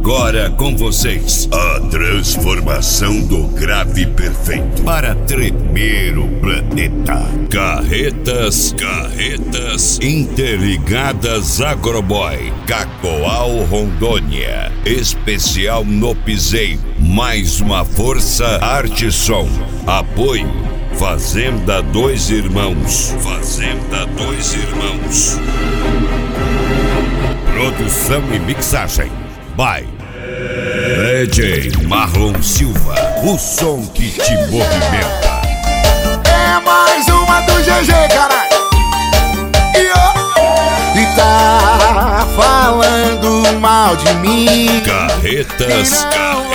Agora com vocês, a transformação do grave perfeito para tremer o planeta. Carretas Interligadas Agroboy, Cacoal, Rondônia. Especial no Piseiro. Mais uma força Arteson. Apoio Fazenda Dois Irmãos. Produção e mixagem by DJ Marlon Silva. O som que te movimenta. É mais uma do GG, caralho. E tá falando mal de mim. Carretas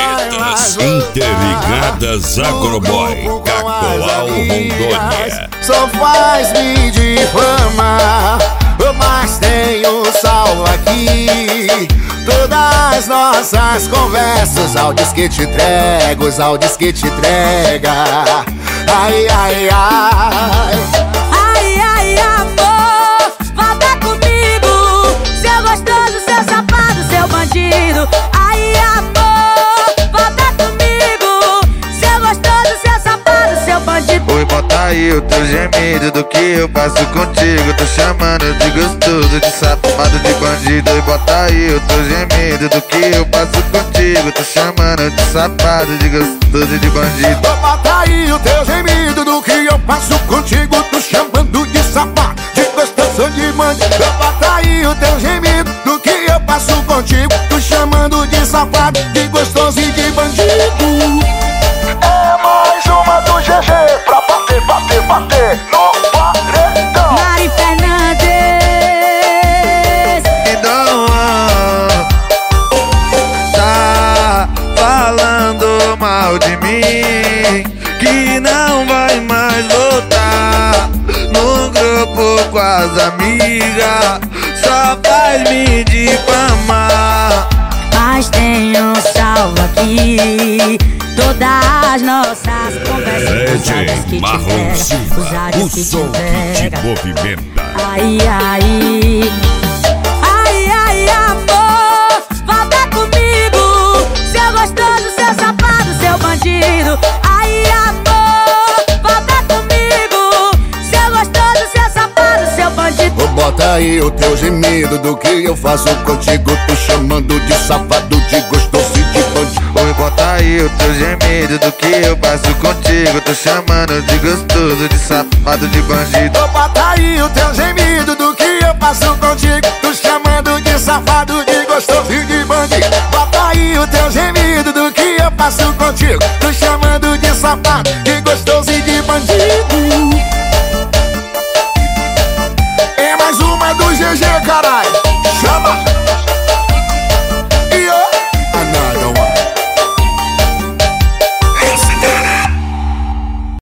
Interligadas Agroboy, Cacoal, Rondônia. Só faz me difamar, mas tenho salvo aqui todas nossas conversas, áudios que te entrego, os áudios que te entrega. Ai, ai, ai. Ai, ai, amor, volta comigo, seu gostoso, seu safado, seu bandido. Ai, amor, volta comigo, seu gostoso, seu safado, seu bandido. Oi, bota aí o teu gemido do que eu passo contigo. Tô chamando de gostoso, de safado, de bandido. Oi, bota aí o teu gemido do que eu passo contigo. Tô chamando de safado, de gostoso, de bandido. Bota aí o teu gemido do que eu passo contigo. Tô chamando de safado, de gostoso, de bandido. Bota aí o teu gemido do que eu passo contigo. Tô chamando de safado, de gostoso e de bandido. É mais uma do GG pra bater no paredão. Mari Fernandes. Então, tá falando mal de mim, que não vai mais voltar no grupo com as amigas, só faz me difamar. Mas tenho salvo aqui todas as nossas conversas. DJ Marlon Silva. O som que te movimenta. Ai, ai. Ai, ai, amor, volta comigo, seu gostoso, seu safado, seu bandido. Ai, amor, volta comigo, seu gostoso, seu safado, seu bandido. Bota aí o teu gemido do que eu faço contigo. Tô chamando de safado, de gostoso e de bandido. Oi, bota aí o teu gemido do que eu passo contigo. Tô chamando de gostoso, de safado, de bandido. Bota aí o teu gemido do que eu passo contigo. Tô chamando de safado, de gostoso e de bandido. Bota aí o teu gemido do que eu passo contigo. Tô chamando de safado, de gostoso e de bandido. É mais uma do GG, caralho.